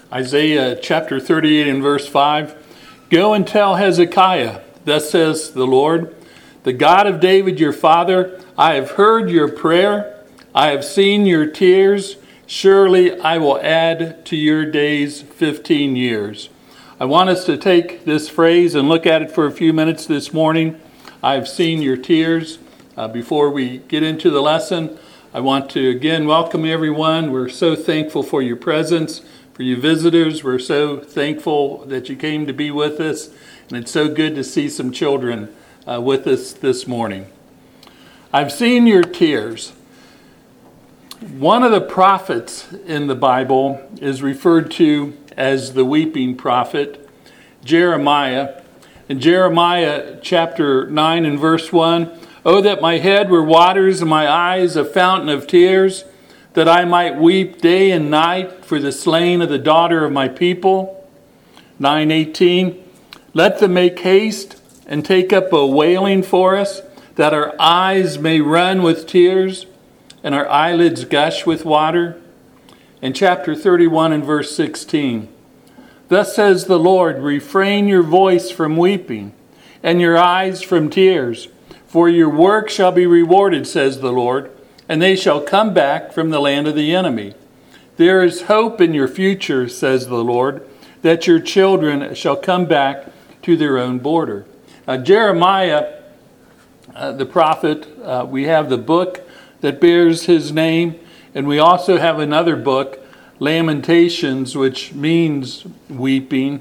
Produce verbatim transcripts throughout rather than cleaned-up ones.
Isaiah chapter thirty-eight and verse five. Go and tell Hezekiah, thus says the Lord, the God of David your father, I have heard your prayer, I have seen your tears, surely I will add to your days fifteen years. I want us to take this phrase and look at it for a few minutes this morning. I have seen your tears. Uh, before we get into the lesson, I want to again welcome everyone. We're so thankful for your presence. For you visitors, we're so thankful that you came to be with us, and it's so good to see some children uh, with us this morning. I've seen your tears. One of the prophets in the Bible is referred to as the weeping prophet, Jeremiah. In Jeremiah chapter nine and verse one, "Oh, that my head were waters and my eyes a fountain of tears, that I might weep day and night for the slain of the daughter of my people." nine eighteen, "Let them make haste and take up a wailing for us, that our eyes may run with tears and our eyelids gush with water." In chapter thirty-one and verse sixteen, "Thus says the Lord, refrain your voice from weeping and your eyes from tears, for your work shall be rewarded, says the Lord, and they shall come back from the land of the enemy. There is hope in your future, says the Lord, that your children shall come back to their own border." Uh, Jeremiah, uh, the prophet, uh, we have the book that bears his name, and we also have another book, Lamentations, which means weeping.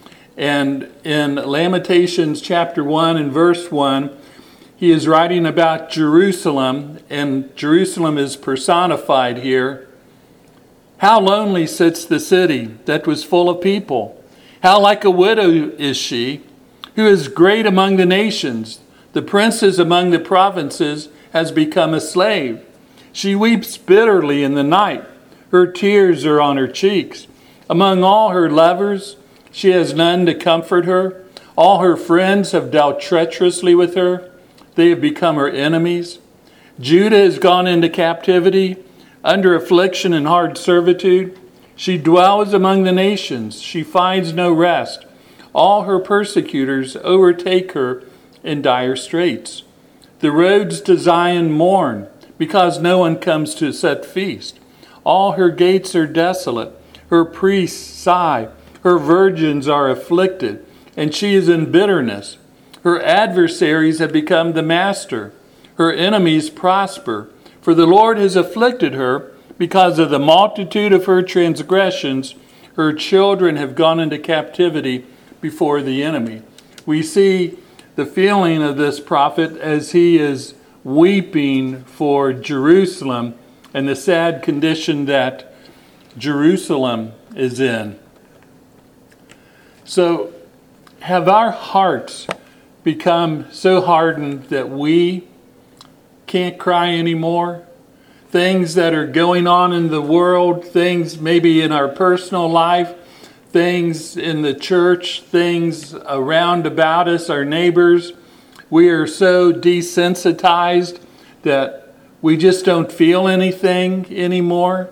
And in Lamentations chapter one and verse one, he is writing about Jerusalem, and Jerusalem is personified here. "How lonely sits the city that was full of people. How like a widow is she, who is great among the nations. The princess among the provinces has become a slave. She weeps bitterly in the night. Her tears are on her cheeks. Among all her lovers, she has none to comfort her. All her friends have dealt treacherously with her. They have become her enemies. Judah has gone into captivity, under affliction and hard servitude. She dwells among the nations. She finds no rest. All her persecutors overtake her in dire straits. The roads to Zion mourn, because no one comes to set feast. All her gates are desolate. Her priests sigh. Her virgins are afflicted, and she is in bitterness. Her adversaries have become the master. Her enemies prosper. For the Lord has afflicted her because of the multitude of her transgressions. Her children have gone into captivity before the enemy." We see the feeling of this prophet as he is weeping for Jerusalem and the sad condition that Jerusalem is in. So, have our hearts become so hardened that we can't cry anymore? Things that are going on in the world, things maybe in our personal life, things in the church, things around about us, our neighbors, we are so desensitized that we just don't feel anything anymore.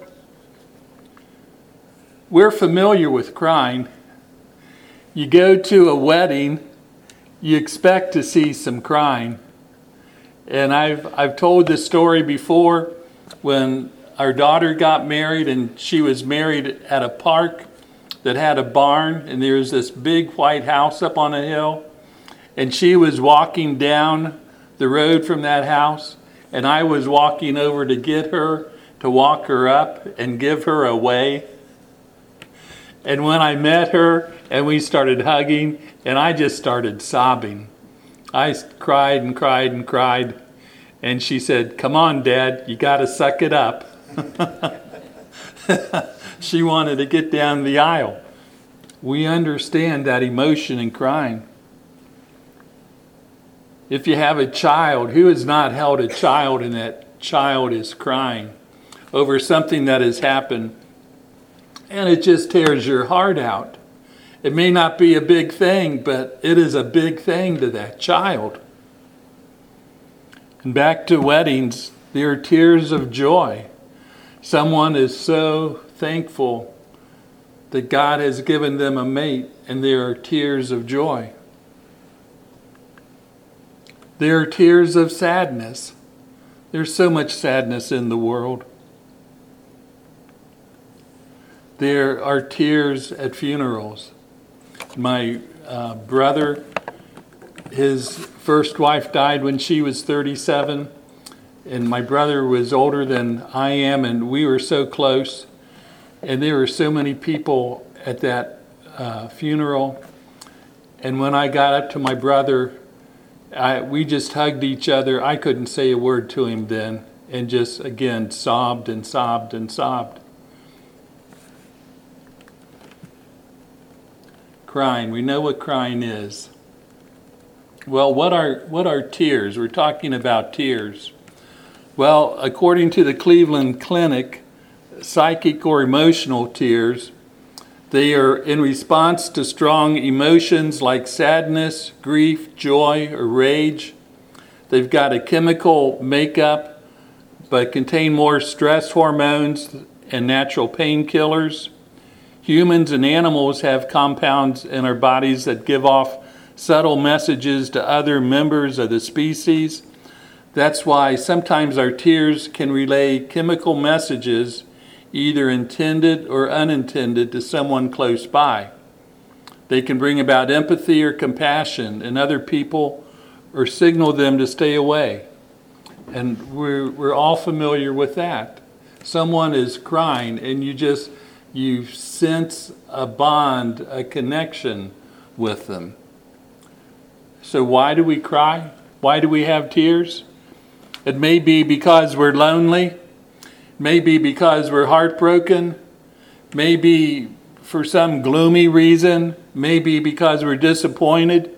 We're familiar with crying. You go to a wedding, you expect to see some crying. And I've I've told this story before when our daughter got married, and she was married at a park that had a barn, and there was this big white house up on a hill, and she was walking down the road from that house, and I was walking over to get her, to walk her up and give her away. And when I met her and we started hugging, and I just started sobbing. I cried and cried and cried. And she said, "Come on, Dad, you got to suck it up." She wanted to get down the aisle. We understand that emotion in crying. If you have a child, who has not held a child and that child is crying over something that has happened, and it just tears your heart out? It may not be a big thing, but it is a big thing to that child. And back to weddings, there are tears of joy. Someone is so thankful that God has given them a mate, and there are tears of joy. There are tears of sadness. There's so much sadness in the world. There are tears at funerals. My uh, brother, his first wife died when she was thirty-seven, and my brother was older than I am, and we were so close. And there were so many people at that uh, funeral. And when I got up to my brother, I, we just hugged each other. I couldn't say a word to him then, and just, again, sobbed and sobbed and sobbed. Crying. We know what crying is. Well, what are what are tears? We're talking about tears. Well, according to the Cleveland Clinic, psychic or emotional tears, they are in response to strong emotions like sadness, grief, joy, or rage. They've got a chemical makeup, but contain more stress hormones and natural painkillers. Humans and animals have compounds in our bodies that give off subtle messages to other members of the species. That's why sometimes our tears can relay chemical messages, either intended or unintended, to someone close by. They can bring about empathy or compassion in other people or signal them to stay away. And we're, we're all familiar with that. Someone is crying and you just, you sense a bond, a connection with them. So why do we cry? Why do we have tears? It may be because we're lonely. Maybe because we're heartbroken, maybe for some gloomy reason, maybe because we're disappointed,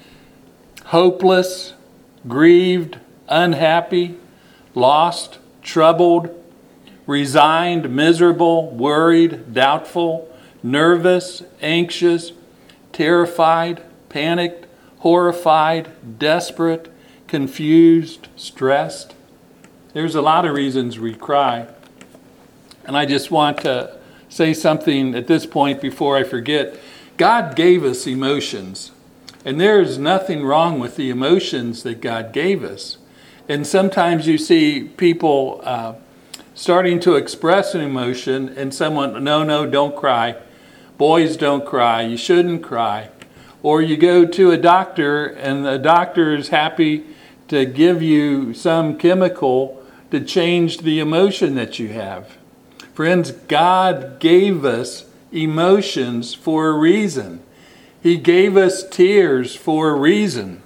hopeless, grieved, unhappy, lost, troubled, resigned, miserable, worried, doubtful, nervous, anxious, terrified, panicked, horrified, desperate, confused, stressed. There's a lot of reasons we cry. And I just want to say something at this point before I forget. God gave us emotions. And there's nothing wrong with the emotions that God gave us. And sometimes you see people uh, starting to express an emotion and someone, no, no, don't cry. Boys don't cry. You shouldn't cry. Or you go to a doctor and the doctor is happy to give you some chemical to change the emotion that you have. Friends, God gave us emotions for a reason. He gave us tears for a reason.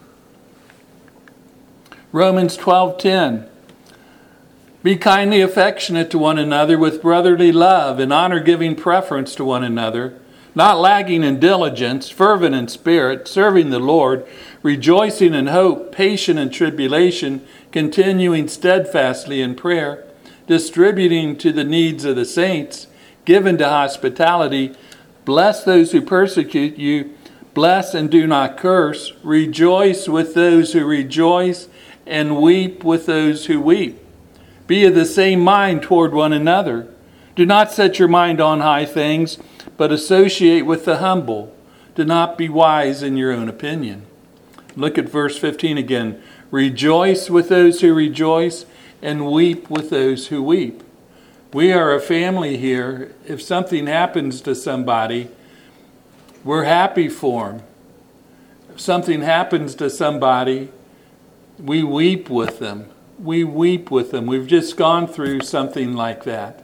Romans twelve ten. Be kindly affectionate to one another with brotherly love and honor, giving preference to one another, not lagging in diligence, fervent in spirit, serving the Lord, rejoicing in hope, patient in tribulation, continuing steadfastly in prayer, distributing to the needs of the saints, given to hospitality. Bless those who persecute you, bless and do not curse. Rejoice with those who rejoice, and weep with those who weep. Be of the same mind toward one another. Do not set your mind on high things, but associate with the humble. Do not be wise in your own opinion. Look at verse fifteen again. Rejoice with those who rejoice, and weep with those who weep. We are a family here. If something happens to somebody, we're happy for them. If something happens to somebody, we weep with them. We weep with them. We've just gone through something like that.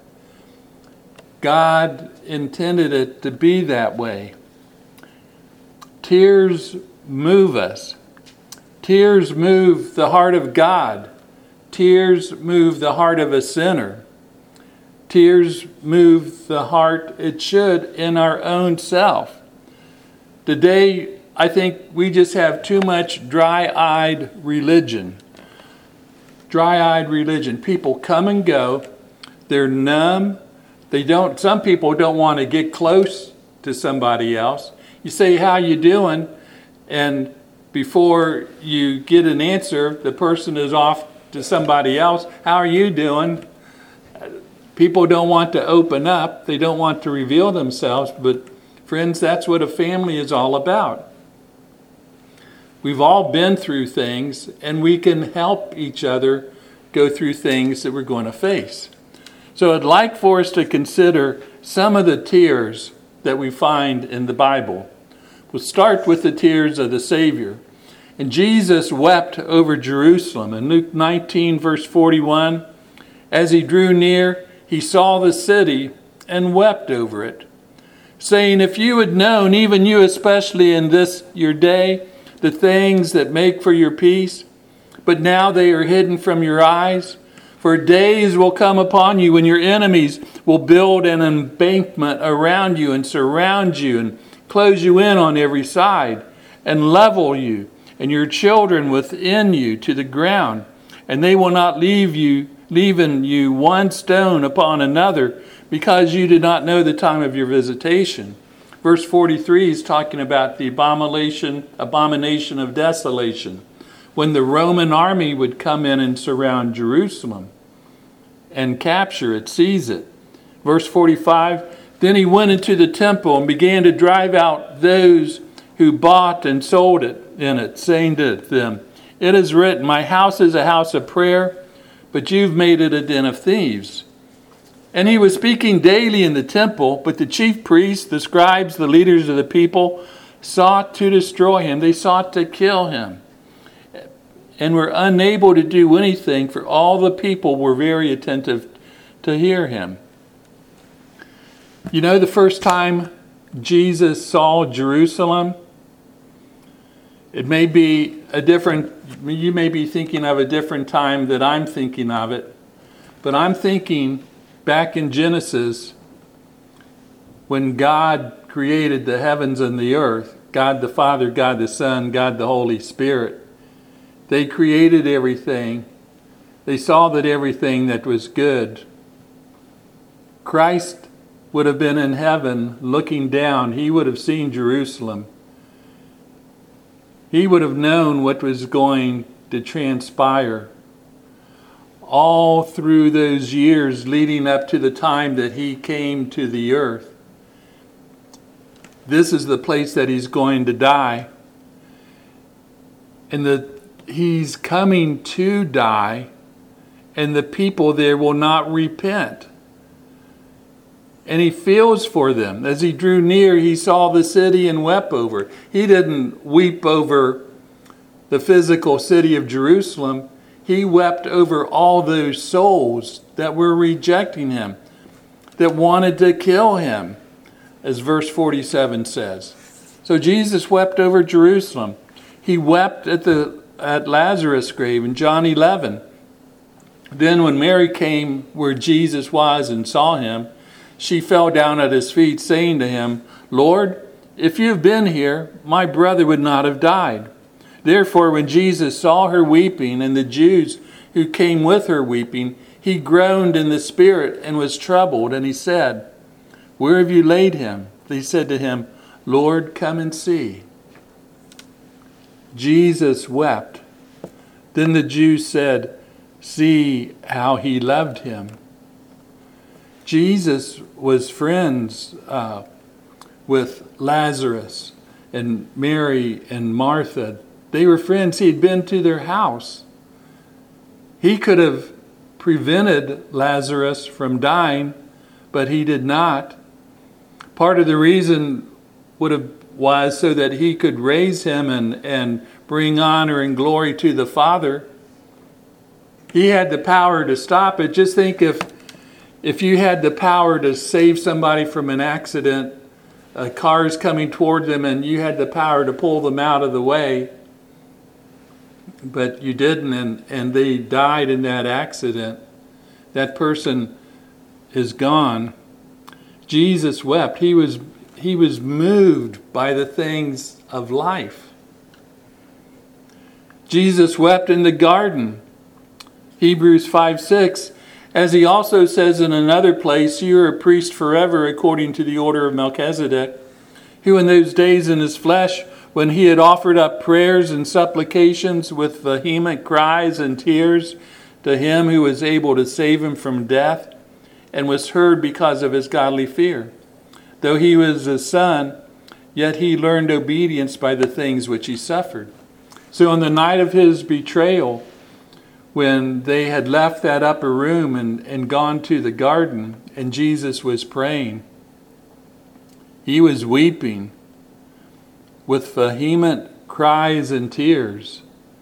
God intended it to be that way. Tears move us. Tears move the heart of God. Tears move the heart of a sinner. Tears move the heart, it should, in our own self. Today, I think we just have too much dry-eyed religion. Dry-eyed religion. People come and go. They're numb. They don't. Some people don't want to get close to somebody else. You say, "How you doing?" And before you get an answer, the person is off to somebody else. "How are you doing?" People don't want to open up. They don't want to reveal themselves. But friends, that's what a family is all about. We've all been through things, and we can help each other go through things that we're going to face. So I'd like for us to consider some of the tears that we find in the Bible. We'll start with the tears of the Savior. And Jesus wept over Jerusalem. In Luke nineteen, verse forty-one, as he drew near, he saw the city and wept over it, saying, if you had known, even you especially in this your day, the things that make for your peace, but now they are hidden from your eyes. For days will come upon you when your enemies will build an embankment around you and surround you and close you in on every side and level you and your children within you to the ground. And they will not leave you, leaving you one stone upon another, because you did not know the time of your visitation. Verse forty-three is talking about the abomination, abomination of desolation, when the Roman army would come in and surround Jerusalem and capture it, seize it. Verse forty-five, then he went into the temple and began to drive out those who bought and sold it in it, saying to them, it is written, my house is a house of prayer, but you've made it a den of thieves. And he was speaking daily in the temple, but the chief priests, the scribes, the leaders of the people sought to destroy him. They sought to kill him, and were unable to do anything, for all the people were very attentive to hear him. You know, the first time Jesus saw Jerusalem, it may be a different, you may be thinking of a different time that I'm thinking of it, but I'm thinking back in Genesis, when God created the heavens and the earth, God the Father, God the Son, God the Holy Spirit. They created everything. They saw that everything that was good. Christ would have been in heaven looking down. He would have seen Jerusalem. He would have known what was going to transpire all through those years leading up to the time that he came to the earth. This is the place that he's going to die. And the he's coming to die, and the people there will not repent. And he feels for them. As he drew near, he saw the city and wept over it. He didn't weep over the physical city of Jerusalem. He wept over all those souls that were rejecting him, that wanted to kill him, as verse forty-seven says. So Jesus wept over Jerusalem. He wept at the at Lazarus' grave in John eleven. Then when Mary came where Jesus was and saw him, she fell down at his feet, saying to him, Lord, if you've been here, my brother would not have died. Therefore, when Jesus saw her weeping, and the Jews who came with her weeping, he groaned in the spirit and was troubled, and he said, where have you laid him? They said to him, Lord, come and see. Jesus wept. Then the Jews said, see how he loved him. Jesus was friends uh, with Lazarus and Mary and Martha. They were friends. He had been to their house. He could have prevented Lazarus from dying, but he did not. Part of the reason would have was so that he could raise him and, and bring honor and glory to the Father. He had the power to stop it. Just think if if you had the power to save somebody from an accident, a car is coming toward them and you had the power to pull them out of the way, but you didn't, and, and they died in that accident. That person is gone. Jesus wept. He was He was moved by the things of life. Jesus wept in the garden. Hebrews five six, as he also says in another place, you are a priest forever according to the order of Melchizedek, who in those days in his flesh, when he had offered up prayers and supplications with vehement cries and tears to him who was able to save him from death, and was heard because of his godly fear. Though he was a son, yet he learned obedience by the things which he suffered. So on the night of his betrayal, when they had left that upper room and, and gone to the garden, and Jesus was praying, he was weeping with vehement cries and tears.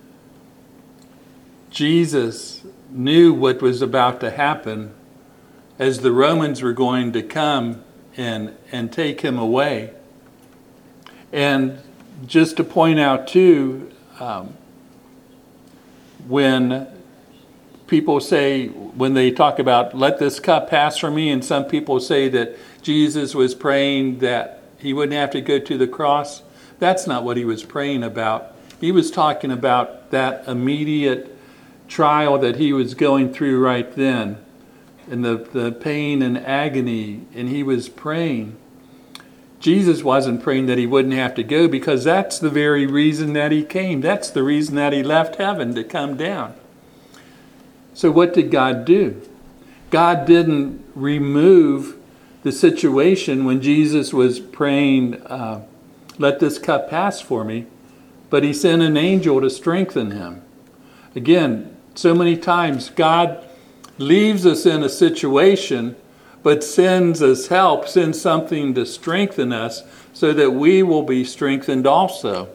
Jesus knew what was about to happen, as the Romans were going to come and, and take him away. And just to point out too, um, when people say, when they talk about, let this cup pass from me, and some people say that Jesus was praying that he wouldn't have to go to the cross, that's not what he was praying about. He was talking about that immediate trial that he was going through right then, and the, the pain and agony, and he was praying. Jesus wasn't praying that he wouldn't have to go, because that's the very reason that he came. That's the reason that he left heaven, to come down. So what did God do? God didn't remove the situation when Jesus was praying, uh, let this cup pass for me, but he sent an angel to strengthen him. Again, so many times God leaves us in a situation, but sends us help, sends something to strengthen us so that we will be strengthened also.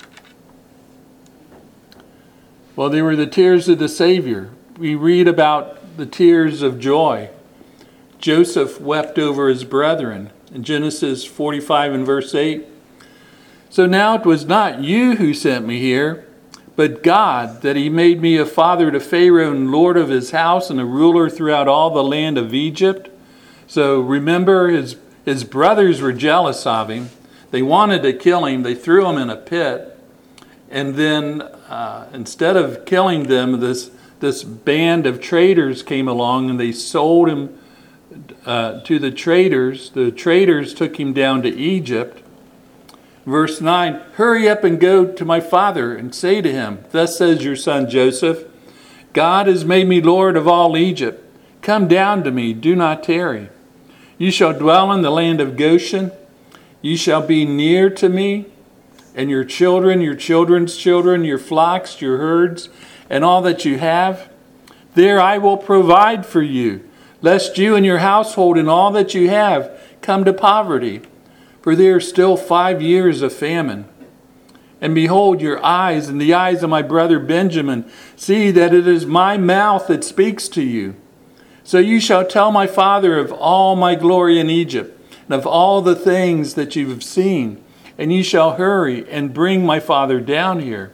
Well, they were the tears of the Savior. We read about the tears of joy. Joseph wept over his brethren in Genesis forty-five and verse eight. So now it was not you who sent me here, but God, that he made me a father to Pharaoh and lord of his house and a ruler throughout all the land of Egypt. So remember, his, his brothers were jealous of him. They wanted to kill him. They threw him in a pit. And then uh, instead of killing them, this, this band of traders came along and they sold him uh, to the traders. The traders took him down to Egypt. Verse nine, hurry up and go to my father and say to him, thus says your son Joseph, God has made me Lord of all Egypt. Come down to me, do not tarry. You shall dwell in the land of Goshen. You shall be near to me, and your children, your children's children, your flocks, your herds, and all that you have. There I will provide for you, lest you and your household and all that you have come to poverty. For there are still five years of famine. And behold, your eyes and the eyes of my brother Benjamin see that it is my mouth that speaks to you. So you shall tell my father of all my glory in Egypt, and of all the things that you have seen, and you shall hurry and bring my father down here.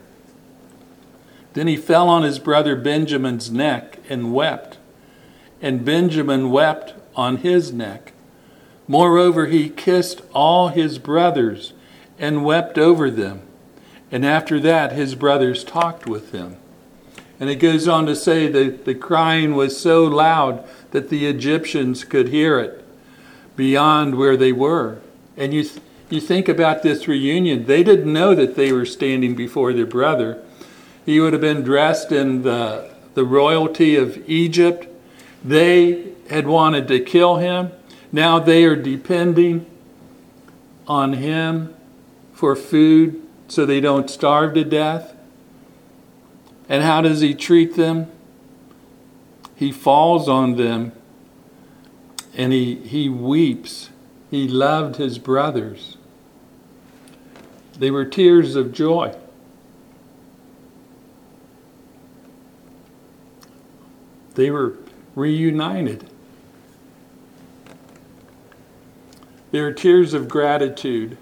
Then he fell on his brother Benjamin's neck and wept, and Benjamin wept on his neck. Moreover, he kissed all his brothers and wept over them. And after that, his brothers talked with him. And it goes on to say that the crying was so loud that the Egyptians could hear it beyond where they were. And you, th- you think about this reunion. They didn't know that they were standing before their brother. He would have been dressed in the, the royalty of Egypt. They had wanted to kill him. Now they are depending on him for food so they don't starve to death. And how does he treat them? He falls on them and he, he weeps. He loved his brothers. They were tears of joy. They were reunited. They were tears of gratitude.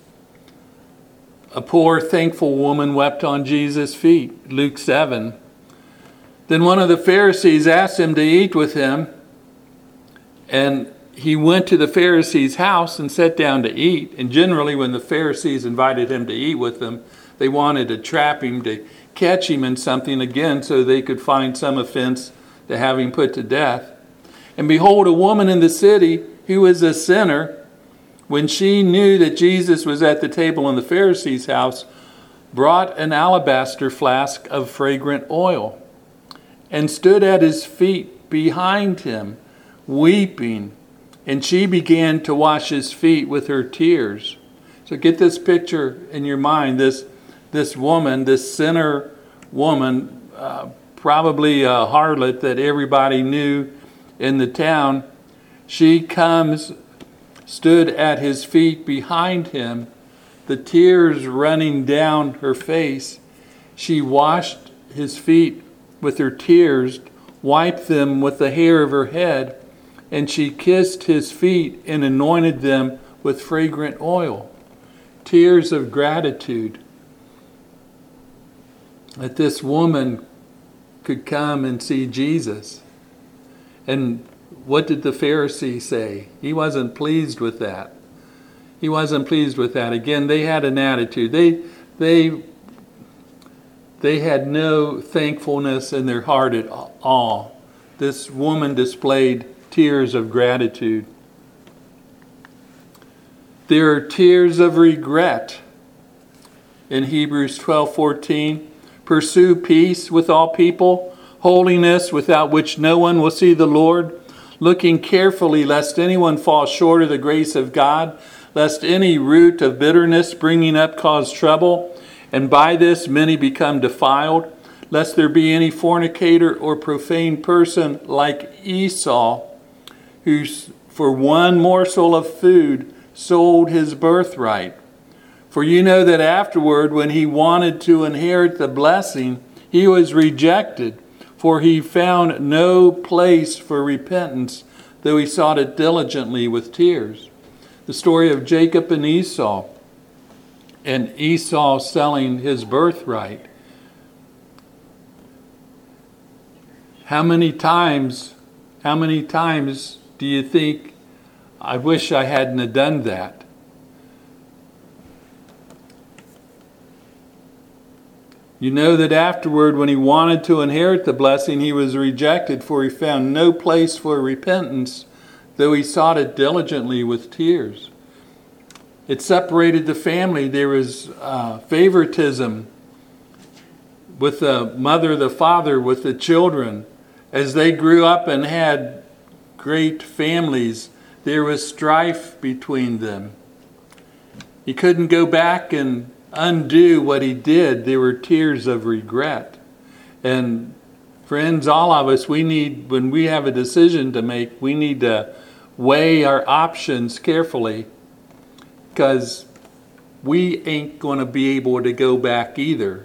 A poor, thankful woman wept on Jesus' feet, Luke seven. Then one of the Pharisees asked him to eat with him, and he went to the Pharisee's house and sat down to eat. And generally when the Pharisees invited him to eat with them, they wanted to trap him, to catch him in something again so they could find some offense to have him put to death. And behold, a woman in the city who was a sinner, when she knew that Jesus was at the table in the Pharisee's house, brought an alabaster flask of fragrant oil and stood at his feet behind him, weeping, and she began to wash his feet with her tears. So get this picture in your mind. This, this woman, this sinner woman, uh, probably a harlot that everybody knew in the town, she comes, stood at his feet behind him, the tears running down her face. She washed his feet with her tears, wiped them with the hair of her head, and she kissed his feet and anointed them with fragrant oil. Tears of gratitude that this woman could come and see Jesus. And what did the Pharisee say? He wasn't pleased with that. He wasn't pleased with that. Again, they had an attitude. They, they, they had no thankfulness in their heart at all. This woman displayed tears of gratitude. There are tears of regret. In Hebrews twelve fourteen, pursue peace with all people, holiness without which no one will see the Lord, looking carefully lest anyone fall short of the grace of God, lest any root of bitterness springing up cause trouble, and by this many become defiled, lest there be any fornicator or profane person like Esau, who for one morsel of food sold his birthright. For you know that afterward, when he wanted to inherit the blessing, he was rejected, for he found no place for repentance, though he sought it diligently with tears. The story of Jacob and Esau, and Esau selling his birthright. How many times, how many times do you think, I wish I hadn't have done that? You know that afterward, when he wanted to inherit the blessing, he was rejected, for he found no place for repentance, though he sought it diligently with tears. It separated the family. There was uh, favoritism with the mother, the father, with the children. As they grew up and had great families, there was strife between them. He couldn't go back and undo what he did. There were tears of regret. And friends, all of us, we need, when we have a decision to make, we need to weigh our options carefully, because we ain't going to be able to go back either.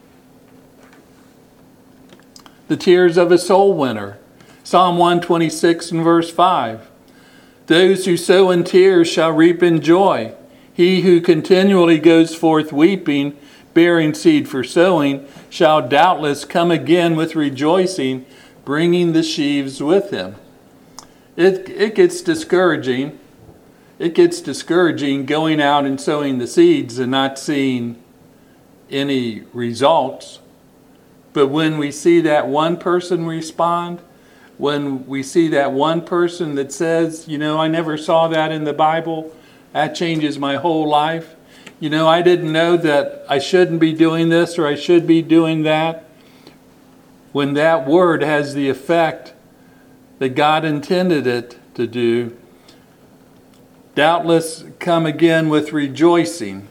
The tears of a soul winner. Psalm one twenty-six and verse five. Those who sow in tears shall reap in joy. He who continually goes forth weeping, bearing seed for sowing, shall doubtless come again with rejoicing, bringing the sheaves with him. It, it gets discouraging. It gets discouraging going out and sowing the seeds and not seeing any results. But when we see that one person respond, when we see that one person that says, you know, I never saw that in the Bible, that changes my whole life. You know, I didn't know that I shouldn't be doing this or I should be doing that. When that word has the effect that God intended it to do, doubtless come again with rejoicing.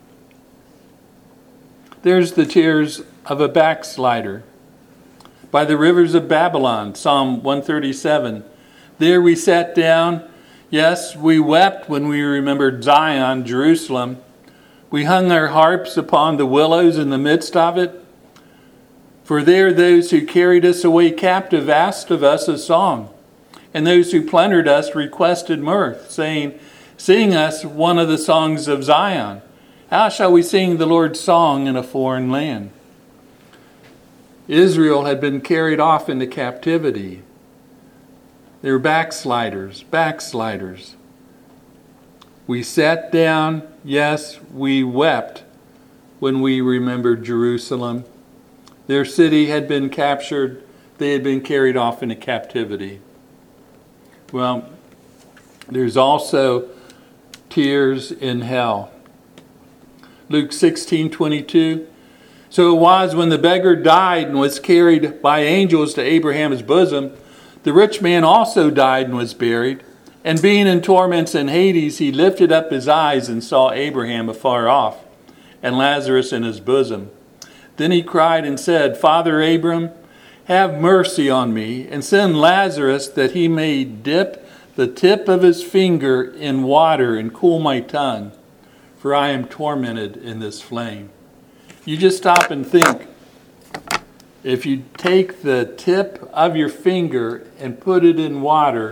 There's the tears of a backslider. By the rivers of Babylon, Psalm one thirty-seven. There we sat down. Yes, we wept when we remembered Zion, Jerusalem. We hung our harps upon the willows in the midst of it. For there those who carried us away captive asked of us a song, and those who plundered us requested mirth, saying, sing us one of the songs of Zion. How shall we sing the Lord's song in a foreign land? Israel had been carried off into captivity. They were backsliders, backsliders. We sat down, yes, we wept when we remembered Jerusalem. Their city had been captured. They had been carried off into captivity. Well, there's also tears in hell. Luke sixteen twenty-two. So it was when the beggar died and was carried by angels to Abraham's bosom, The rich man also died and was buried. And being in torments in Hades, he lifted up his eyes and saw Abraham afar off, and Lazarus in his bosom. Then he cried and said, Father Abram, have mercy on me, and send Lazarus that he may dip the tip of his finger in water and cool my tongue, for I am tormented in this flame. You just stop and think. If you take the tip of your finger and put it in water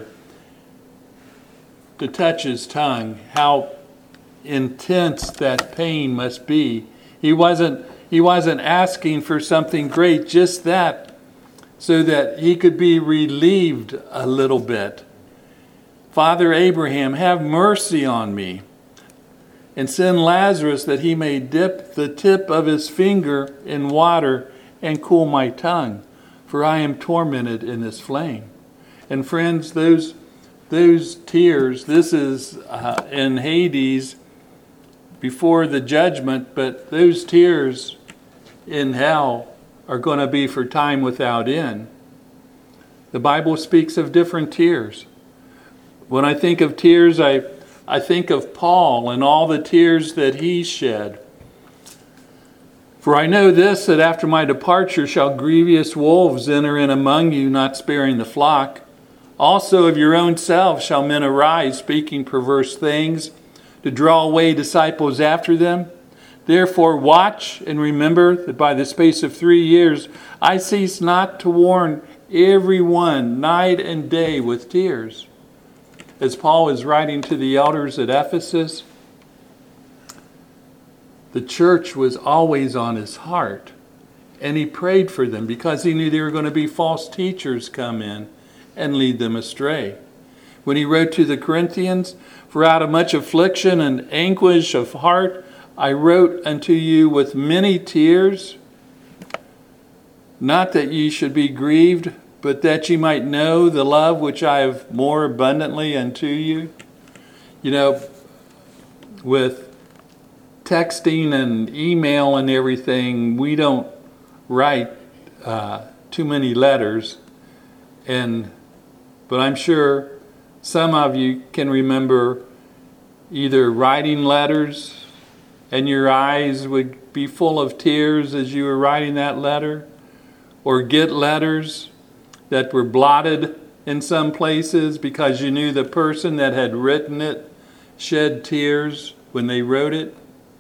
to touch his tongue, how intense that pain must be. He wasn't, he wasn't asking for something great, just that, so that he could be relieved a little bit. Father Abraham, have mercy on me, and send Lazarus that he may dip the tip of his finger in water and cool my tongue, for I am tormented in this flame. And friends, those those tears, this is uh, in Hades before the judgment, but those tears in hell are going to be for time without end. The Bible speaks of different tears. When I think of tears, I, I think of Paul and all the tears that he shed. For I know this, that after my departure shall grievous wolves enter in among you, not sparing the flock. Also of your own selves shall men arise, speaking perverse things, to draw away disciples after them. Therefore watch and remember that by the space of three years I cease not to warn every one night and day with tears. As Paul is writing to the elders at Ephesus, the church was always on his heart, and he prayed for them because he knew there were going to be false teachers come in and lead them astray. When he wrote to the Corinthians, for out of much affliction and anguish of heart, I wrote unto you with many tears, not that ye should be grieved, but that ye might know the love which I have more abundantly unto you. You know, with texting and email and everything, we don't write uh, too many letters, and but I'm sure some of you can remember either writing letters and your eyes would be full of tears as you were writing that letter, or get letters that were blotted in some places because you knew the person that had written it shed tears when they wrote it.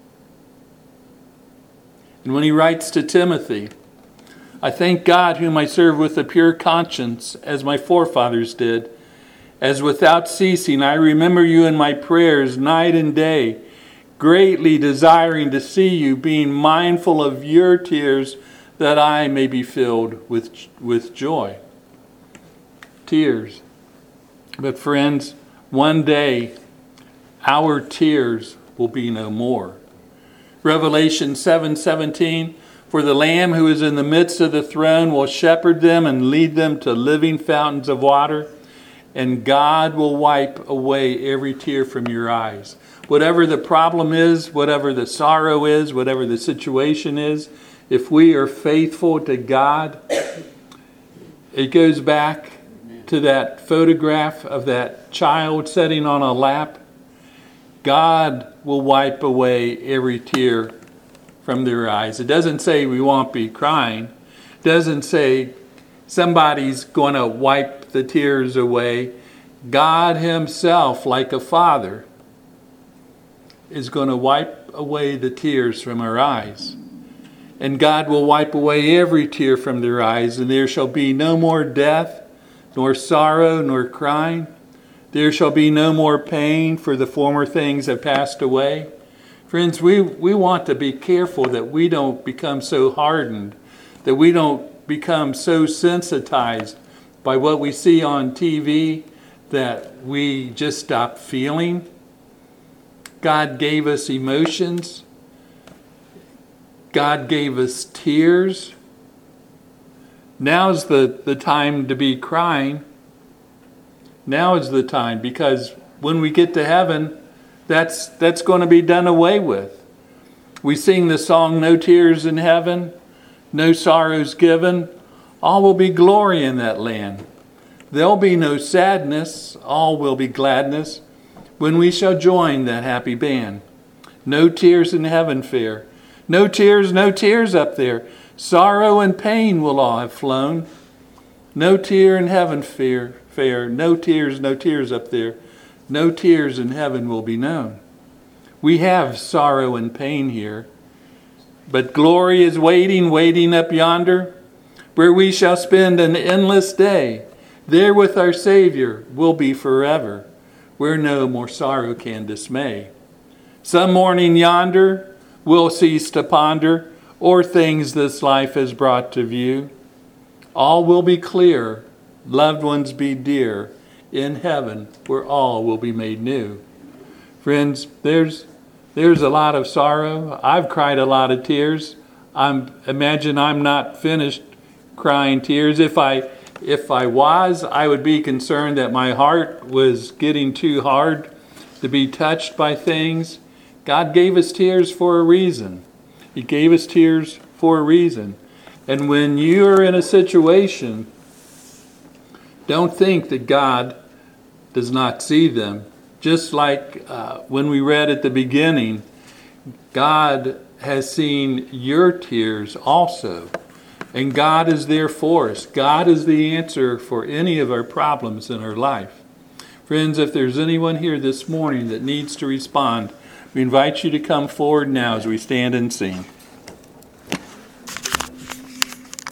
And when he writes to Timothy, I thank God whom I serve with a pure conscience, as my forefathers did, as without ceasing I remember you in my prayers night and day, greatly desiring to see you, being mindful of your tears, that I may be filled with, with joy. Tears. But friends, one day our tears will be no more. Revelation seven seventeen, for the Lamb who is in the midst of the throne will shepherd them and lead them to living fountains of water, and God will wipe away every tear from your eyes. Whatever the problem is, whatever the sorrow is, whatever the situation is, if we are faithful to God, it goes back to that photograph of that child sitting on a lap. God will wipe away every tear from their eyes. It doesn't say we won't be crying. It doesn't say somebody's going to wipe the tears away. God himself, like a father, is going to wipe away the tears from our eyes. And God will wipe away every tear from their eyes, and there shall be no more death, nor sorrow, nor crying. There shall be no more pain, for the former things have passed away. Friends, we, we want to be careful that we don't become so hardened, that we don't become so sensitized by what we see on T V that we just stop feeling. God gave us emotions. God gave us tears. Now's the, the time to be crying. Now is the time, because when we get to heaven, that's that's going to be done away with. We sing the song, no tears in heaven, no sorrows given. All will be glory in that land. There'll be no sadness, all will be gladness when we shall join that happy band. No tears in heaven fear. No tears, no tears up there. Sorrow and pain will all have flown. No tear in heaven fear, fear. No tears, no tears up there. No tears in heaven will be known. We have sorrow and pain here, but glory is waiting, waiting up yonder, where we shall spend an endless day. There with our Savior we'll be forever, where no more sorrow can dismay. Some morning yonder we'll cease to ponder o'er things this life has brought to view. All will be clear, loved ones be dear, in heaven where all will be made new. Friends, there's there's a lot of sorrow. I've cried a lot of tears. I'm imagine I'm not finished crying tears. If I if I was, I would be concerned that my heart was getting too hard to be touched by things. God gave us tears for a reason. He gave us tears for a reason. And when you're in a situation, don't think that God does not see them. Just like uh, when we read at the beginning, God has seen your tears also. And God is there for us. God is the answer for any of our problems in our life. Friends, if there's anyone here this morning that needs to respond, we invite you to come forward now as we stand and sing.